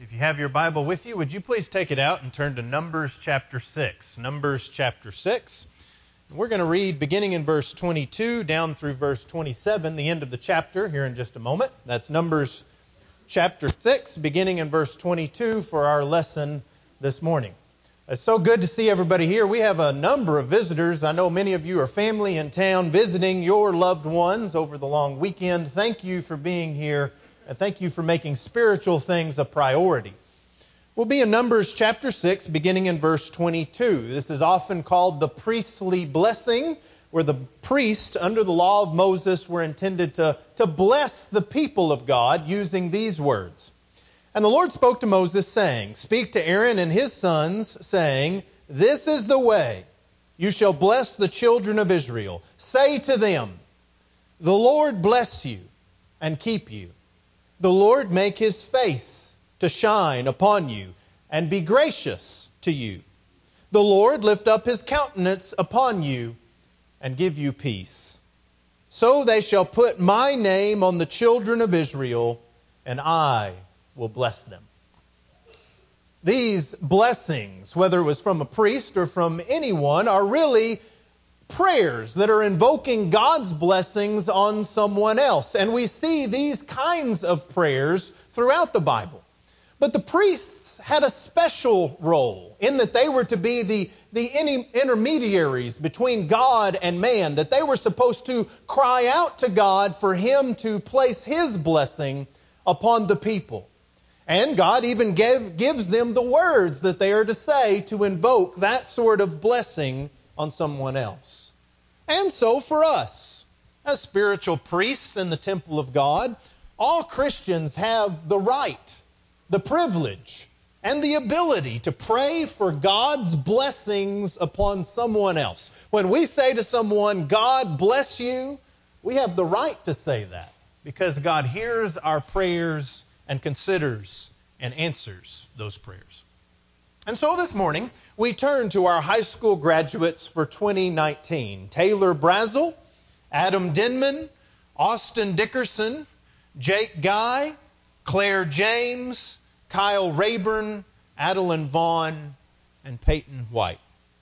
If you have your Bible with you, would you please take it out and turn to Numbers chapter 6. Numbers chapter 6. We're going to read beginning in verse 22 down through verse 27, the end of the chapter, here in just a moment. That's Numbers chapter 6, beginning in verse 22 for our lesson this morning. It's so good to see everybody here. We have a number of visitors. I know many of you are family in town visiting your loved ones over the long weekend. Thank you for being here, and thank you for making spiritual things a priority. We'll be in Numbers chapter 6, beginning in verse 22. This is often called the priestly blessing, where the priest, under the law of Moses, were intended to bless the people of God using these words. And the Lord spoke to Moses, saying, Speak to Aaron and his sons, saying, This is the way you shall bless the children of Israel. Say to them, The Lord bless you and keep you. The Lord make his face to shine upon you and be gracious to you. The Lord lift up his countenance upon you and give you peace. So they shall put my name on the children of Israel, and I will bless them. These blessings, whether it was from a priest or from anyone, are really prayers that are invoking God's blessings on someone else. And we see these kinds of prayers throughout the Bible. But the priests had a special role in that they were to be the intermediaries between God and man, that they were supposed to cry out to God for him to place his blessing upon the people. And God even gives them the words that they are to say to invoke that sort of blessing on someone else. And so for us, as spiritual priests in the temple of God, all Christians have the right, the privilege, and the ability to pray for God's blessings upon someone else. When we say to someone, God bless you, we have the right to say that because God hears our prayers and considers and answers those prayers. And so this morning, we turn to our high school graduates for 2019. Taylor Brazel, Adam Denman, Austin Dickerson, Jake Guy, Claire James, Kyle Rayburn, Adeline Vaughn, and Peyton White.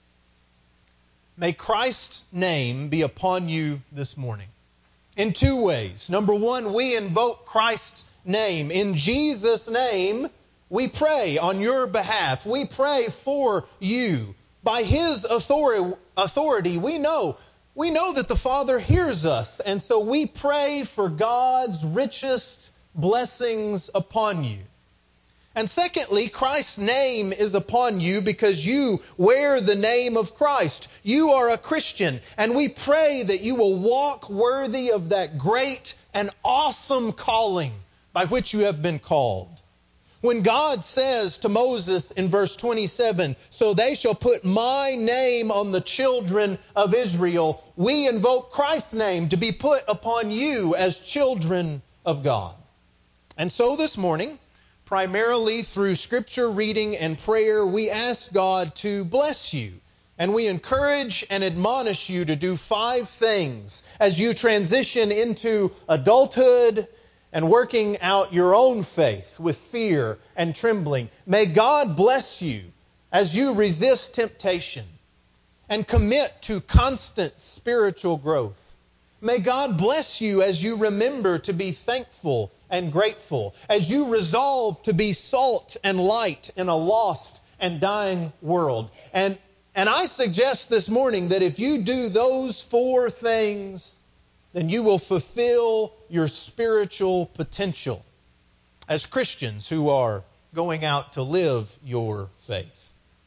May Christ's name be upon you this morning in two ways. Number one, we invoke Christ's name. In Jesus' name, we pray on your behalf. We pray for you. By his authority, we know that the Father hears us. And so we pray for God's richest blessings upon you. And secondly, Christ's name is upon you because you wear the name of Christ. You are a Christian, and we pray that you will walk worthy of that great and awesome calling by which you have been called. When God says to Moses in verse 27, So they shall put my name on the children of Israel, we invoke Christ's name to be put upon you as children of God. And so this morning, primarily through scripture reading and prayer, we ask God to bless you. And we encourage and admonish you to do 5 things as you transition into adulthood and working out your own faith with fear and trembling. May God bless you as you resist temptation and commit to constant spiritual growth. May God bless you as you remember to be thankful and grateful, as you resolve to be salt and light in a lost and dying world. And I suggest this morning that if you do those 4 things, then you will fulfill your spiritual potential as Christians who are going out to live your faith.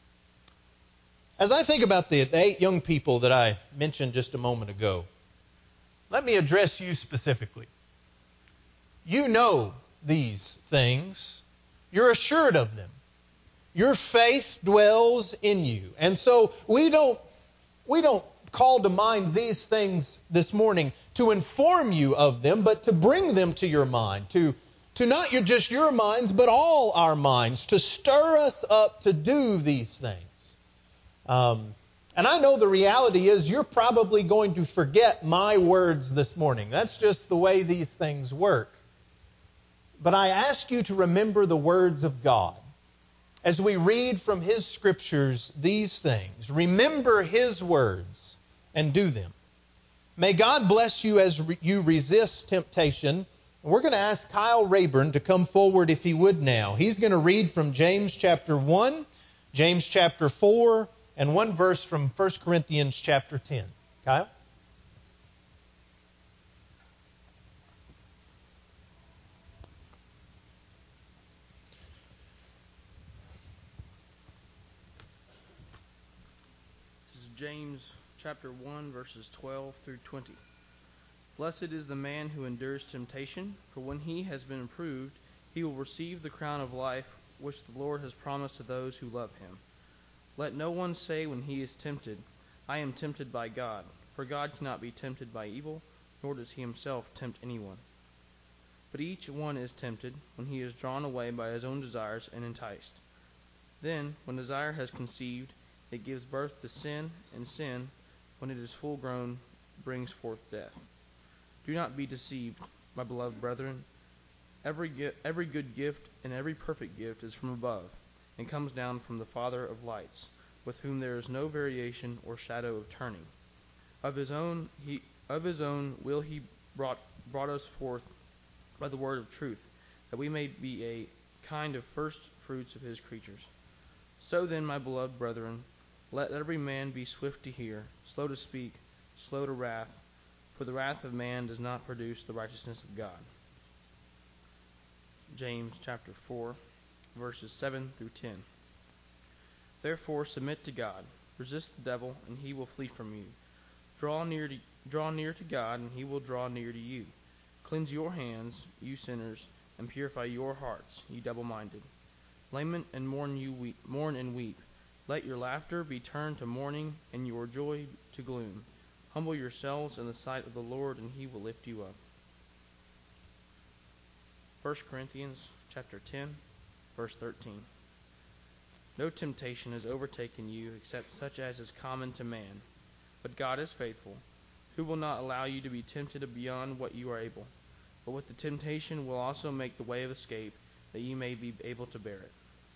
As I think about the 8 young people that I mentioned just a moment ago, let me address you specifically. You know these things. You're assured of them. Your faith dwells in you. And so we don't call to mind these things this morning to inform you of them, but to bring them to your mind, to not just your minds, but all our minds, to stir us up to do these things. And I know the reality is you're probably going to forget my words this morning. That's just the way these things work. But I ask you to remember the words of God. As we read from His Scriptures these things, remember His words and do them. May God bless you as you resist temptation. We're going to ask Kyle Rayburn to come forward if he would now. He's going to read from James chapter 1, James chapter 4, and one verse from 1 Corinthians chapter 10. Kyle? This is James chapter 1, verses 12 through 20. Blessed is the man who endures temptation, for when he has been approved, he will receive the crown of life which the Lord has promised to those who love him. Let no one say when he is tempted, I am tempted by God, for God cannot be tempted by evil, nor does he himself tempt anyone. But each one is tempted when he is drawn away by his own desires and enticed. Then, when desire has conceived, it gives birth to sin, and sin, when it is full grown, brings forth death. Do not be deceived, my beloved brethren. Every good gift and every perfect gift is from above, and comes down from the Father of lights, with whom there is no variation or shadow of turning. Of his own will he brought us forth by the word of truth, that we may be a kind of first fruits of his creatures. So then, my beloved brethren, let every man be swift to hear, slow to speak, slow to wrath, for the wrath of man does not produce the righteousness of God. James chapter 4, verses 7 through 10. Therefore submit to God, resist the devil, and he will flee from you. Draw near to God, and he will draw near to you. Cleanse your hands, you sinners, and purify your hearts, you double-minded. Lament and mourn and weep. Let your laughter be turned to mourning, and your joy to gloom. Humble yourselves in the sight of the Lord, and he will lift you up. 1 Corinthians chapter 10, verse 13. No temptation has overtaken you except such as is common to man. But God is faithful, who will not allow you to be tempted beyond what you are able, but with the temptation will also make the way of escape, that you may be able to bear it.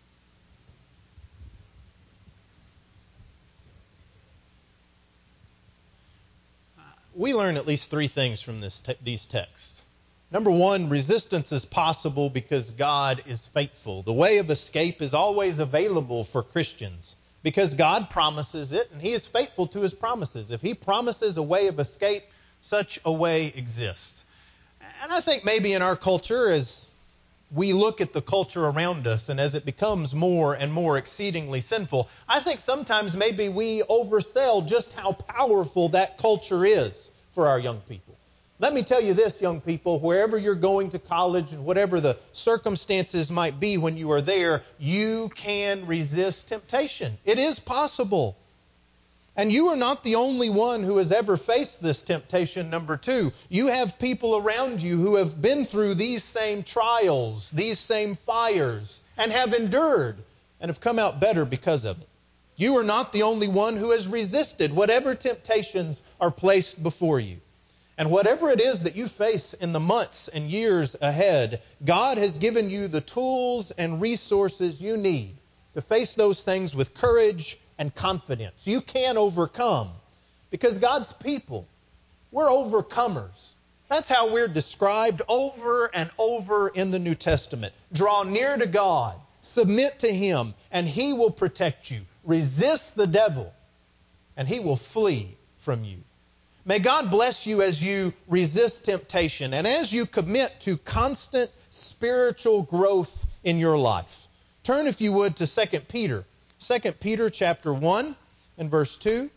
We learn at least three things from these texts. Number one, resistance is possible because God is faithful. The way of escape is always available for Christians because God promises it, and He is faithful to His promises. If He promises a way of escape, such a way exists. And I think maybe in our culture, as we look at the culture around us and as it becomes more and more exceedingly sinful, I think sometimes maybe we oversell just how powerful that culture is for our young people. Let me tell you this, young people, wherever you're going to college and whatever the circumstances might be when you are there, you can resist temptation. It is possible. And you are not the only one who has ever faced this temptation, number two. You have people around you who have been through these same trials, these same fires, and have endured and have come out better because of it. You are not the only one who has resisted whatever temptations are placed before you. And whatever it is that you face in the months and years ahead, God has given you the tools and resources you need to face those things with courage and confidence. You can overcome because God's people, we're overcomers. That's how we're described over and over in the New Testament. Draw near to God, submit to Him, and He will protect you. Resist the devil, and he will flee from you. May God bless you as you resist temptation and as you commit to constant spiritual growth in your life. Turn, if you would, to 2 Peter. 2 Peter chapter 1 and verse 2.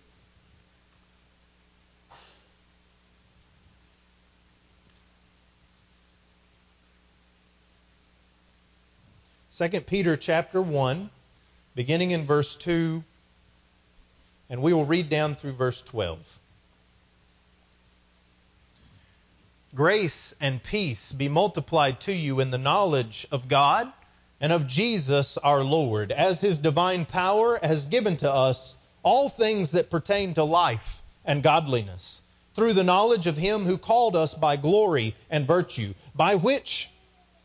Second Peter chapter 1, beginning in verse 2, and we will read down through verse 12. Grace and peace be multiplied to you in the knowledge of God and of Jesus our Lord, as His divine power has given to us all things that pertain to life and godliness, through the knowledge of Him who called us by glory and virtue, by which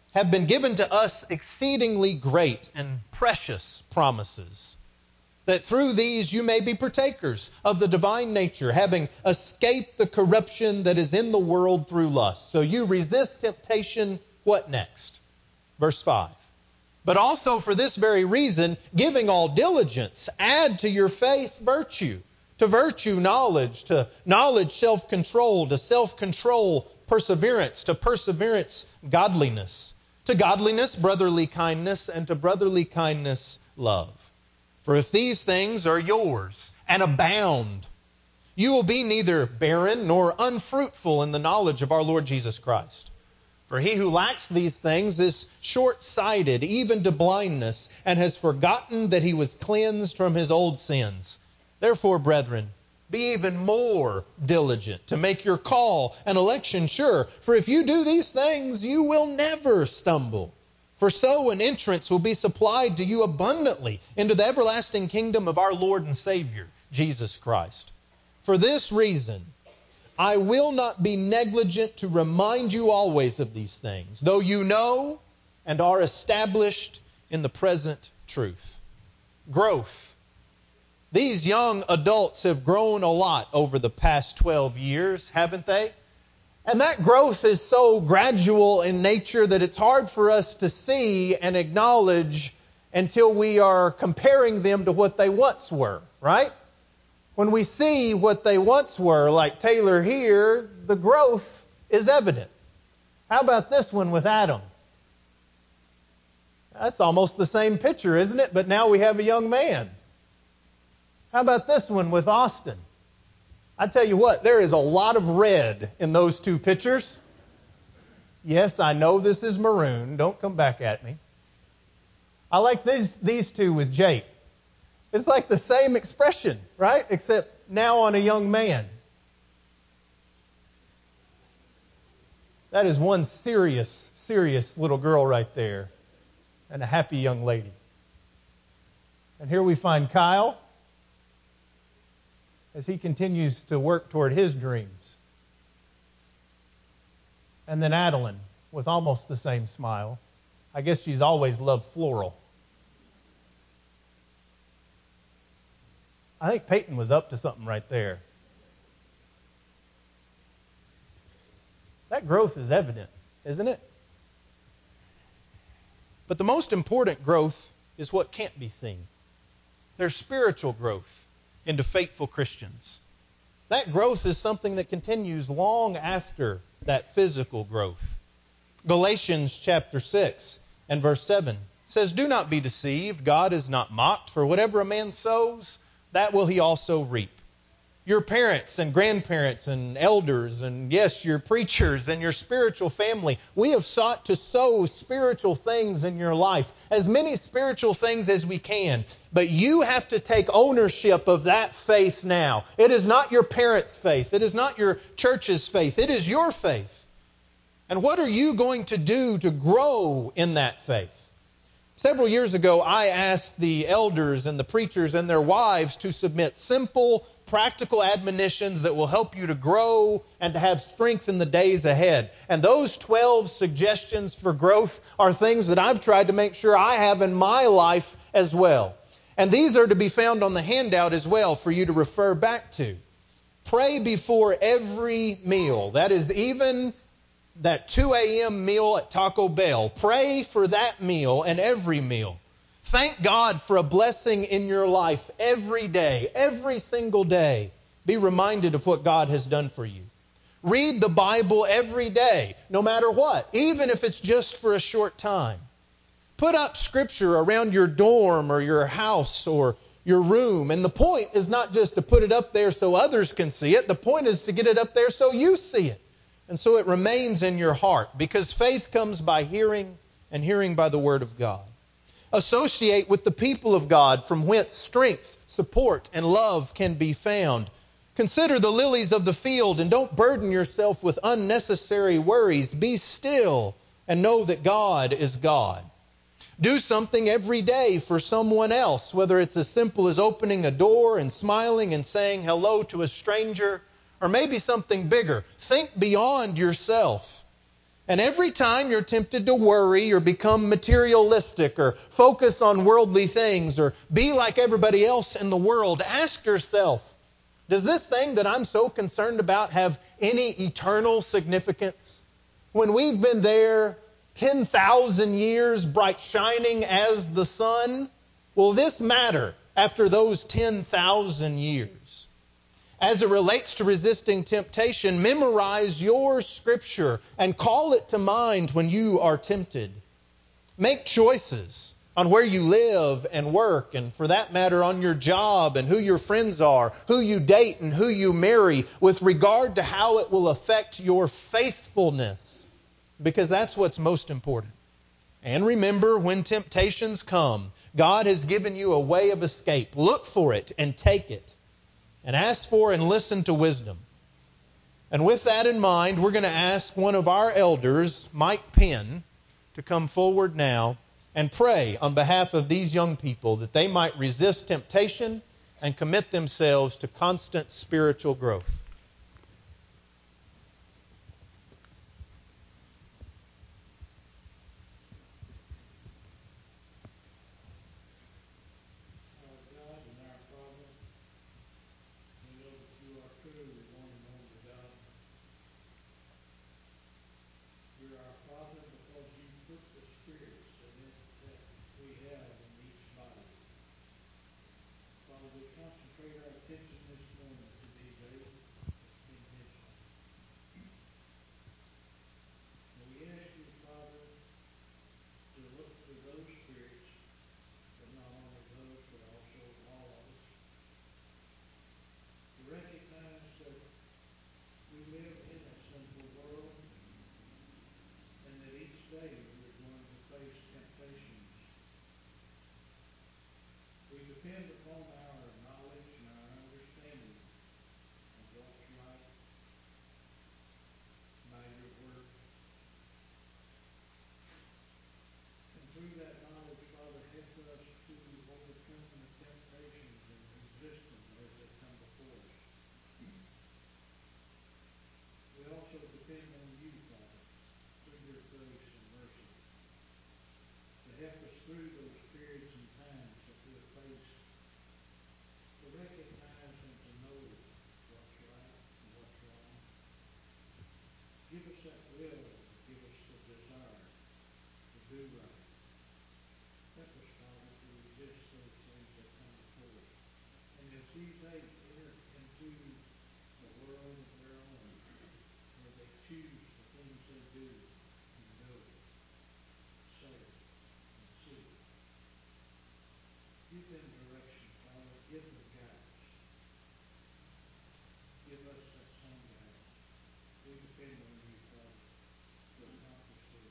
have been given to us exceedingly great and precious promises, that through these you may be partakers of the divine nature, having escaped the corruption that is in the world through lust. So you resist temptation. What next? Verse 5. But also for this very reason, giving all diligence, add to your faith virtue, to virtue knowledge, to knowledge self-control, to self-control perseverance, to perseverance godliness, to godliness brotherly kindness, and to brotherly kindness love. For if these things are yours and abound, you will be neither barren nor unfruitful in the knowledge of our Lord Jesus Christ. For he who lacks these things is short-sighted, even to blindness, and has forgotten that he was cleansed from his old sins. Therefore, brethren, be even more diligent to make your call and election sure. For if you do these things, you will never stumble. For so an entrance will be supplied to you abundantly into the everlasting kingdom of our Lord and Savior, Jesus Christ. For this reason, I will not be negligent to remind you always of these things, though you know and are established in the present truth. Growth. These young adults have grown a lot over the past 12 years, haven't they? And that growth is so gradual in nature that it's hard for us to see and acknowledge until we are comparing them to what they once were, right? When we see what they once were, like Taylor here, the growth is evident. How about this one with Adam? That's almost the same picture, isn't it? But now we have a young man. How about this one with Austin? I tell you what, there is a lot of red in those two pictures. Yes, I know this is maroon. Don't come back at me. I like these two with Jake. It's like the same expression, right? Except now on a young man. That is one serious, serious little girl right there. And a happy young lady. And here we find Kyle as he continues to work toward his dreams. And then Adeline with almost the same smile. I guess she's always loved floral. I think Peyton was up to something right there. That growth is evident, isn't it? But the most important growth is what can't be seen. There's spiritual growth into faithful Christians. That growth is something that continues long after that physical growth. Galatians chapter 6 and verse 7 says, "Do not be deceived, God is not mocked, for whatever a man sows, that will he also reap." Your parents and grandparents and elders and, yes, your preachers and your spiritual family, we have sought to sow spiritual things in your life, as many spiritual things as we can. But you have to take ownership of that faith now. It is not your parents' faith. It is not your church's faith. It is your faith. And what are you going to do to grow in that faith? Several years ago, I asked the elders and the preachers and their wives to submit simple, practical admonitions that will help you to grow and to have strength in the days ahead. And those 12 suggestions for growth are things that I've tried to make sure I have in my life as well. And these are to be found on the handout as well for you to refer back to. Pray before every meal. That is even that 2 a.m. meal at Taco Bell. Pray for that meal and every meal. Thank God for a blessing in your life every day, every single day. Be reminded of what God has done for you. Read the Bible every day, no matter what, even if it's just for a short time. Put up Scripture around your dorm or your house or your room. And the point is not just to put it up there so others can see it. The point is to get it up there so you see it. And so it remains in your heart, because faith comes by hearing, and hearing by the Word of God. Associate with the people of God, from whence strength, support, and love can be found. Consider the lilies of the field, and don't burden yourself with unnecessary worries. Be still and know that God is God. Do something every day for someone else, whether it's as simple as opening a door and smiling and saying hello to a stranger, or maybe something bigger. Think beyond yourself. And every time you're tempted to worry or become materialistic or focus on worldly things or be like everybody else in the world, ask yourself, does this thing that I'm so concerned about have any eternal significance? When we've been there 10,000 years, bright shining as the sun, will this matter after those 10,000 years? As it relates to resisting temptation, memorize your scripture and call it to mind when you are tempted. Make choices on where you live and work, and for that matter on your job and who your friends are, who you date and who you marry, with regard to how it will affect your faithfulness, because that's what's most important. And remember, when temptations come, God has given you a way of escape. Look for it and take it, and ask for and listen to wisdom. And with that in mind, we're going to ask one of our elders, Mike Penn, to come forward now and pray on behalf of these young people that they might resist temptation and commit themselves to constant spiritual growth. Our God and our Father, we know that you are truly the one and only God. You're our Father because you put the spirits that we have in each body. Father, we concentrate our attention this morning to these eight intentions. And we ask you, Father, to look for those spirits, but not only those, but also all of us, to recognize that we live in a sinful world and that each day we're going to face temptations. We depend upon our knowledge and our understanding of what's right by your word. And through that knowledge, Father, help us to overcome the temptations and resist them as they come before us. We also depend on you, Father, through your grace and mercy, to help us through those periods and times that we're faced, to recognize and to know what's right and what's wrong. Give us that will and give us the desire to do right. Help us, Father, to resist those things that come before us. And as these eight enter into a world of their own, where they choose the things they do and know, say, and see, give them direction, Father. Give them guidance. Give us that same guidance. We depend on you, Father, to accomplish this.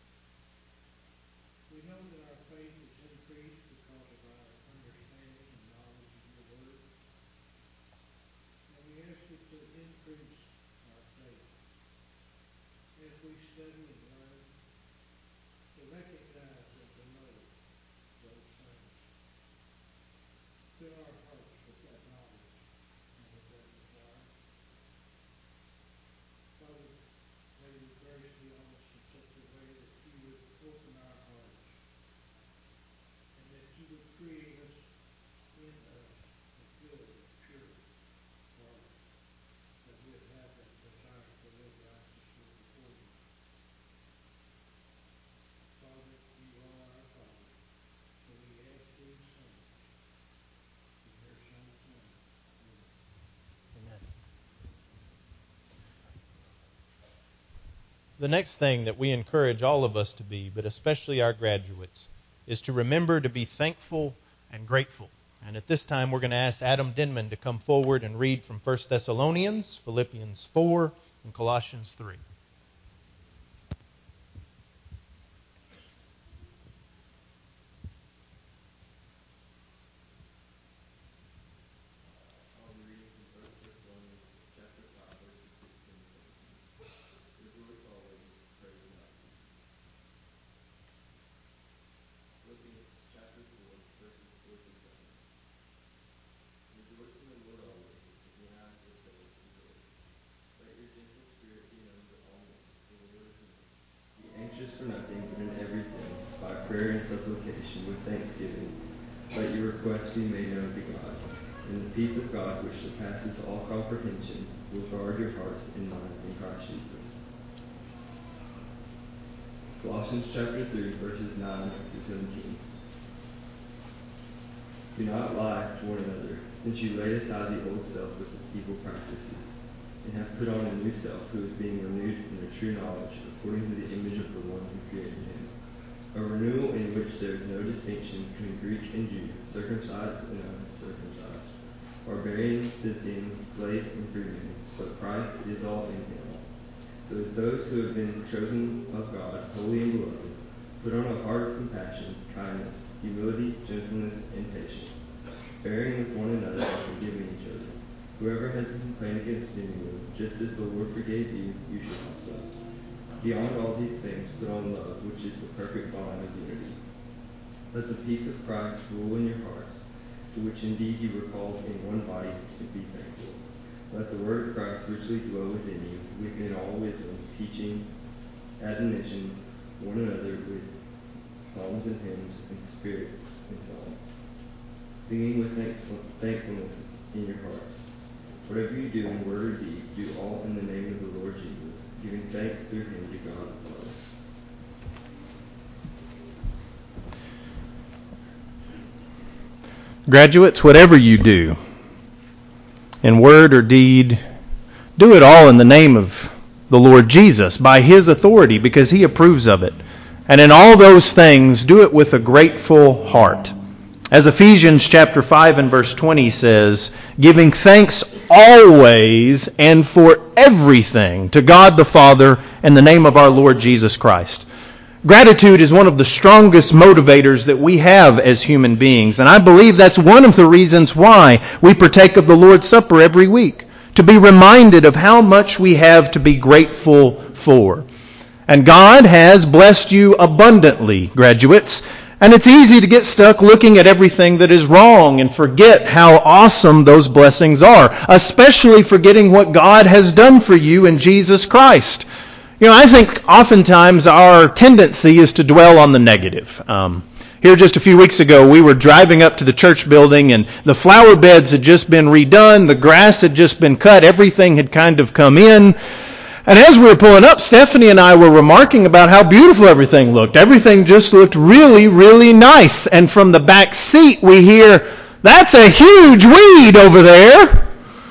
We know that our faith is increased because of our understanding and knowledge of your word. And we ask you to increase our faith as we study and learn, to recognize and to know those things. Fill our hearts with that knowledge and with that desire. Father, may your grace be on us in such a way that you would open our hearts and that you would create us in us a good, pure heart, that we'd have that desire to live righteously before you. Father, you are our Father, so we ask these things in your Son's name. Amen. Amen. The next thing that we encourage all of us to be, but especially our graduates, is to remember to be thankful and grateful. And at this time, we're going to ask Adam Denman to come forward and read from 1 Thessalonians, Philippians 4, and Colossians 3. I'll be reading from 1 Thessalonians chapter 5, verses 16 and 17. Rejoice always, pray without ceasing. Philippians chapter 4, verses 4 through 7. Rejoice in the Lord always. Again I will say, rejoice. Let your gentle spirit be known to all prayer and supplication with thanksgiving, let your requests be made known to God. And the peace of God, which surpasses all comprehension, will guard your hearts and minds in Christ Jesus. Colossians chapter 3, verses 9 through 17. Do not lie to one another, since you laid aside the old self with its evil practices, and have put on a new self, who is being renewed in the true knowledge, according to the image of the one who created him. A renewal in which there is no distinction between Greek and Jew, circumcised and uncircumcised, barbarian, Scythian, slave and freeman, but Christ is all in him. So as those who have been chosen of God, holy and beloved, put on a heart of compassion, kindness, humility, gentleness, and patience, bearing with one another and forgiving each other. Whoever has a complaint against anyone, just as the Lord forgave you, you should also. Beyond all these things, put on love, which is the perfect bond of unity. Let the peace of Christ rule in your hearts, to which indeed you were called in one body, to be thankful. Let the word of Christ richly dwell within you, within all wisdom, teaching, admonition, one another with psalms and hymns and spirits and songs, singing with thankfulness in your hearts. Whatever you do in word or deed, do all in the name of the Lord Jesus, giving thanks through him to God the Father. Graduates, whatever you do, in word or deed, do it all in the name of the Lord Jesus, by his authority, because he approves of it. And in all those things, do it with a grateful heart. As Ephesians chapter 5 and verse 20 says, giving thanks always and for everything to God the Father in the name of our Lord Jesus Christ. Gratitude is one of the strongest motivators that we have as human beings. And I believe that's one of the reasons why we partake of the Lord's Supper every week, to be reminded of how much we have to be grateful for. And God has blessed you abundantly, graduates. And it's easy to get stuck looking at everything that is wrong and forget how awesome those blessings are, especially forgetting what God has done for you in Jesus Christ. You know, I think oftentimes our tendency is to dwell on the negative. Here just a few weeks ago, we were driving up to the church building, and the flower beds had just been redone, the grass had just been cut, everything had kind of come in. And as we were pulling up, Stephanie and I were remarking about how beautiful everything looked. Everything just looked really, really nice. And from the back seat, we hear, "That's a huge weed over there."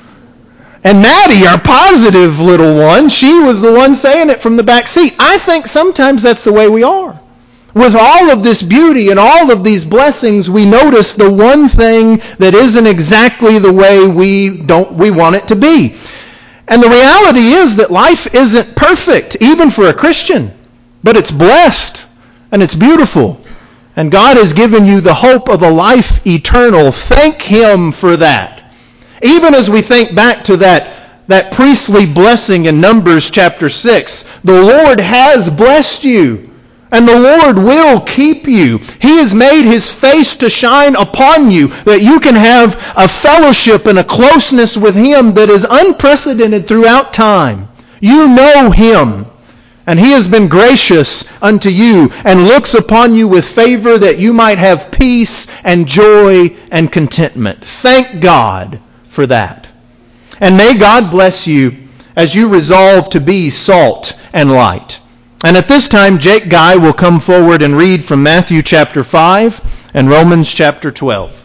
And Maddie, our positive little one, she was the one saying it from the back seat. I think sometimes that's the way we are. With all of this beauty and all of these blessings, we notice the one thing that isn't exactly the way we want it to be. And the reality is that life isn't perfect, even for a Christian, but it's blessed and it's beautiful. And God has given you the hope of a life eternal. Thank him for that. Even as we think back to that priestly blessing in Numbers chapter 6, the Lord has blessed you. And the Lord will keep you. He has made his face to shine upon you, that you can have a fellowship and a closeness with him that is unprecedented throughout time. You know him, and he has been gracious unto you and looks upon you with favor, that you might have peace and joy and contentment. Thank God for that. And may God bless you as you resolve to be salt and light. And at this time, Jake Guy will come forward and read from Matthew chapter 5 and Romans chapter 12.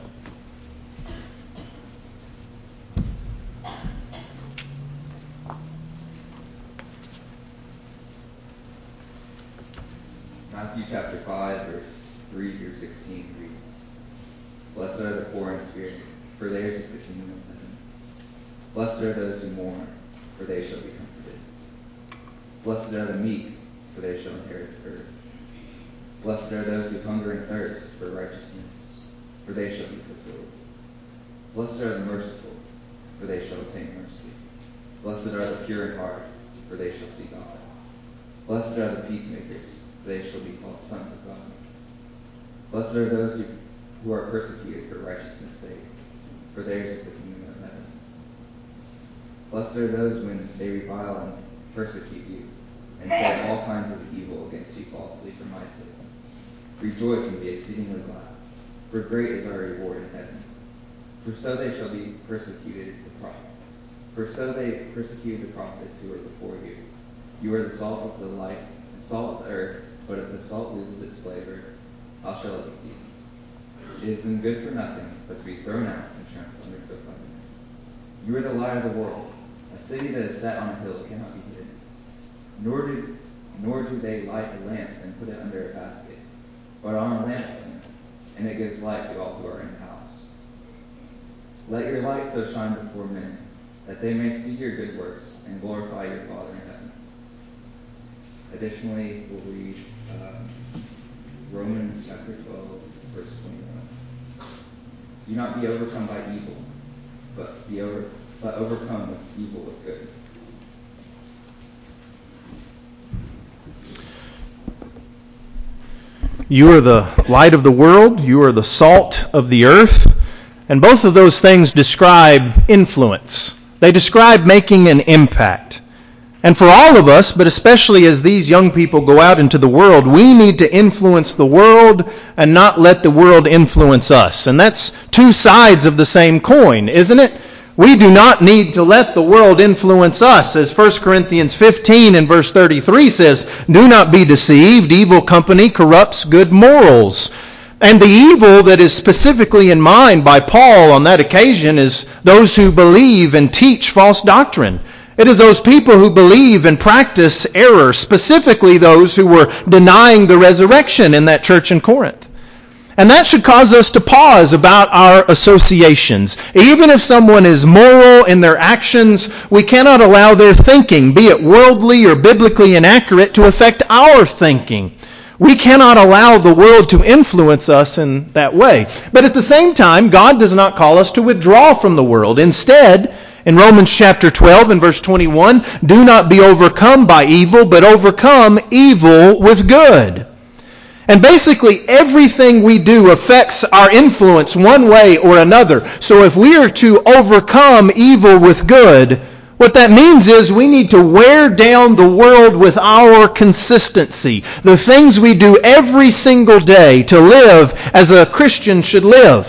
Matthew chapter 5, verse 3 through 16 reads, Blessed are the poor in spirit, for theirs is the kingdom of heaven. Blessed are those who mourn, for they shall be comforted. Blessed are the meek, for they shall inherit the earth. Blessed are those who hunger and thirst for righteousness, for they shall be fulfilled. Blessed are the merciful, for they shall obtain mercy. Blessed are the pure in heart, for they shall see God. Blessed are the peacemakers, for they shall be called sons of God. Blessed are those who are persecuted for righteousness' sake, for theirs is the kingdom of heaven. Blessed are those when they revile and persecute you, and say all kinds of evil against you falsely for my sake. rejoice and be exceedingly glad, for great is our reward in heaven. For so they persecuted the prophets who were before you. You are the salt of the light, and salt of the earth, but if the salt loses its flavor, how shall it be seasoned? It is then good for nothing but to be thrown out and trampled underfoot by men. You are the light of the world. A city that is set on a hill cannot be hidden. Nor do they light a lamp and put it under a basket, but on a lampstand, and it gives light to all who are in the house. Let your light so shine before men, that they may see your good works and glorify your Father in heaven. Additionally, we'll read Romans chapter 12, verse 21. Do not be overcome by evil, but overcome evil with good. You are the light of the world. You are the salt of the earth. And both of those things describe influence. They describe making an impact. And for all of us, but especially as these young people go out into the world, we need to influence the world and not let the world influence us. And that's two sides of the same coin, isn't it? We do not need to let the world influence us. As 1 Corinthians 15 and verse 33 says, "Do not be deceived. Evil company corrupts good morals." And the evil that is specifically in mind by Paul on that occasion is those who believe and teach false doctrine. It is those people who believe and practice error, specifically those who were denying the resurrection in that church in Corinth. And that should cause us to pause about our associations. Even if someone is moral in their actions, we cannot allow their thinking, be it worldly or biblically inaccurate, to affect our thinking. We cannot allow the world to influence us in that way. But at the same time, God does not call us to withdraw from the world. Instead, in Romans chapter 12 and verse 21, do not be overcome by evil, but overcome evil with good. And basically everything we do affects our influence one way or another. So if we are to overcome evil with good, what that means is we need to wear down the world with our consistency. The things we do every single day to live as a Christian should live.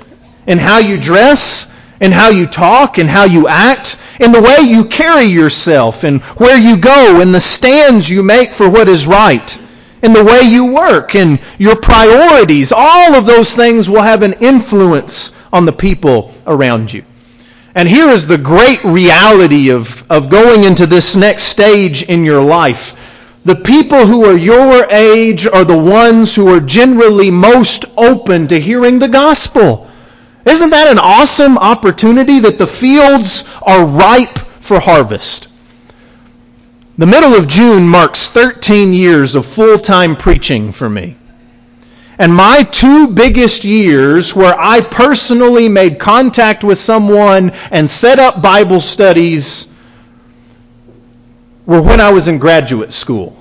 In how you dress, in how you talk, in how you act, in the way you carry yourself, and where you go, in the stands you make for what is right, in the way you work, in your priorities. All of those things will have an influence on the people around you. And here is the great reality of going into this next stage in your life. The people who are your age are the ones who are generally most open to hearing the gospel. Isn't that an awesome opportunity that the fields are ripe for harvest? The middle of June marks 13 years of full-time preaching for me. And my two biggest years where I personally made contact with someone and set up Bible studies were when I was in graduate school.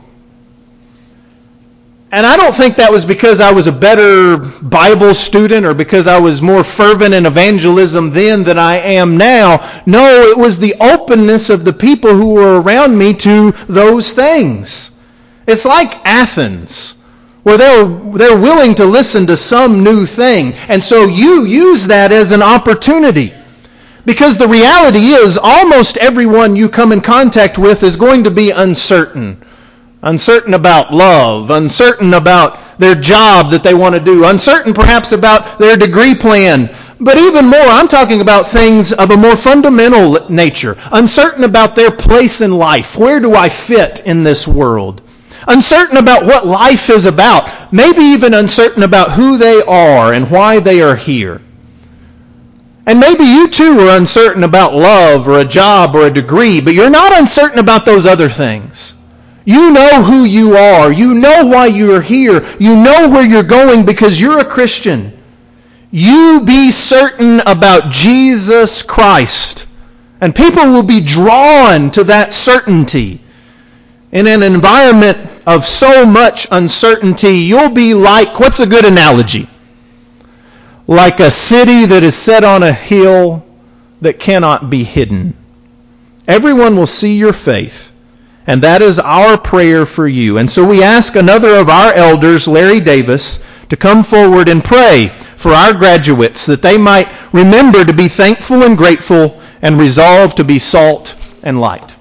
And I don't think that was because I was a better Bible student or because I was more fervent in evangelism then than I am now. No, it was the openness of the people who were around me to those things. It's like Athens, where they're willing to listen to some new thing. And so you use that as an opportunity. Because the reality is almost everyone you come in contact with is going to be uncertain. Uncertain about love, uncertain about their job that they want to do, uncertain perhaps about their degree plan. But even more, I'm talking about things of a more fundamental nature. Uncertain about their place in life. Where do I fit in this world? Uncertain about what life is about. Maybe even uncertain about who they are and why they are here. And maybe you too are uncertain about love or a job or a degree, but you're not uncertain about those other things. You know who you are. You know why you are here. You know where you're going because you're a Christian. You be certain about Jesus Christ. And people will be drawn to that certainty. In an environment of so much uncertainty, you'll be like, what's a good analogy? Like a city that is set on a hill that cannot be hidden. Everyone will see your faith. And that is our prayer for you. And so we ask another of our elders, Larry Davis, to come forward and pray for our graduates, that they might remember to be thankful and grateful and resolve to be salt and light.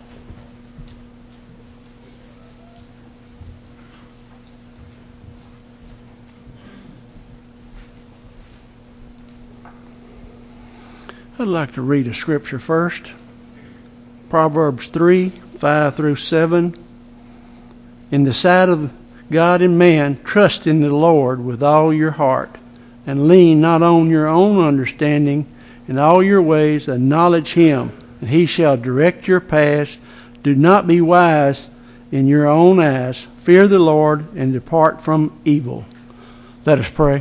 I'd like to read a scripture first. Proverbs 3, 5 through 7. In the sight of God and man, trust in the Lord with all your heart, and lean not on your own understanding. In all your ways acknowledge him, and he shall direct your paths. Do not be wise in your own eyes. Fear the Lord and depart from evil. Let us pray.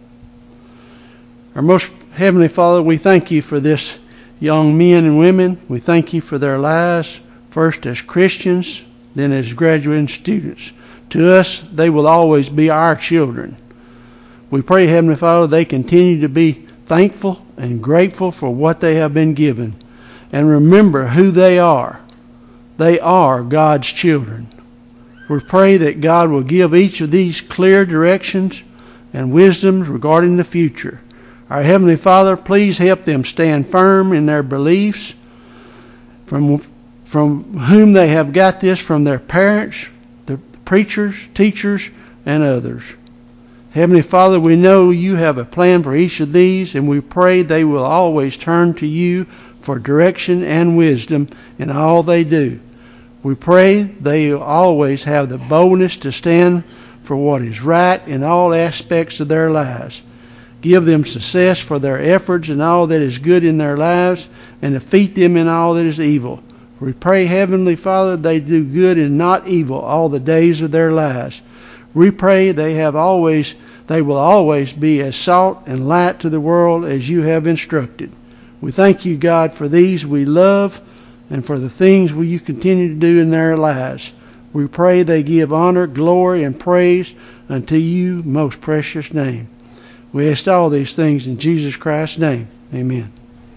Our most Heavenly Father, we thank you for this young men and women. We thank you for their lives, first as Christians, then as graduating students. To us, they will always be our children. We pray, Heavenly Father, they continue to be thankful and grateful for what they have been given. And remember who they are. They are God's children. We pray that God will give each of these clear directions and wisdoms regarding the future. Our Heavenly Father, please help them stand firm in their beliefs, from whom they have got this, from their parents, the preachers, teachers, and others. Heavenly Father, we know you have a plan for each of these, and we pray they will always turn to you for direction and wisdom in all they do. We pray they will always have the boldness to stand for what is right in all aspects of their lives. Give them success for their efforts in all that is good in their lives, and defeat them in all that is evil. We pray, Heavenly Father, they do good and not evil all the days of their lives. We pray they will always be as salt and light to the world as you have instructed. We thank you, God, for these we love and for the things you continue to do in their lives. We pray they give honor, glory, and praise unto you, most precious name. We ask all these things in Jesus Christ's name. Amen.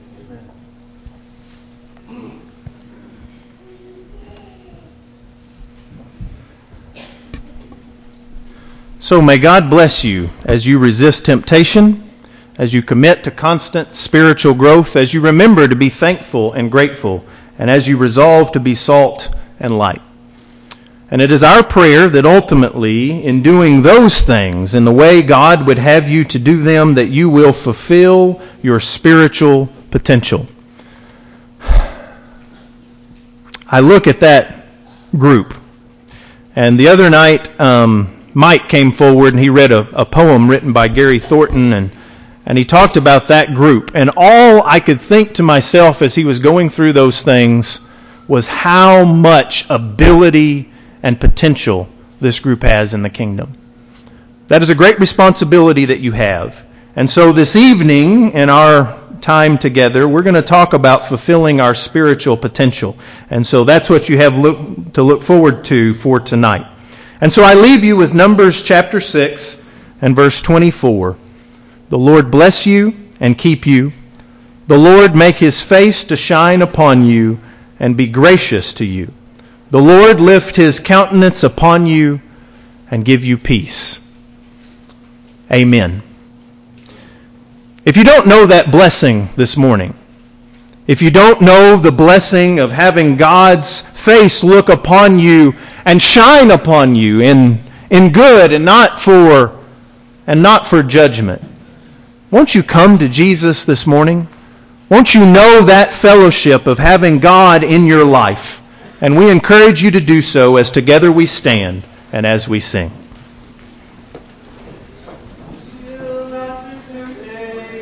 So may God bless you as you resist temptation, as you commit to constant spiritual growth, as you remember to be thankful and grateful, and as you resolve to be salt and light. And it is our prayer that ultimately, in doing those things in the way God would have you to do them, that you will fulfill your spiritual potential. I look at that group, and the other night, Mike came forward and he read a poem written by Gary Thornton, and he talked about that group. And all I could think to myself as he was going through those things was how much ability and potential this group has in the kingdom. That is a great responsibility that you have. And so this evening, in our time together, we're going to talk about fulfilling our spiritual potential. And so that's what you have to look forward to for tonight. And so I leave you with Numbers chapter 6 and verse 24. The Lord bless you and keep you. The Lord make his face to shine upon you and be gracious to you. The Lord lift his countenance upon you and give you peace. Amen. If you don't know that blessing this morning, if you don't know the blessing of having God's face look upon you and shine upon you in good and not for judgment, won't you come to Jesus this morning? Won't you know that fellowship of having God in your life? And we encourage you to do so as together we stand and as we sing.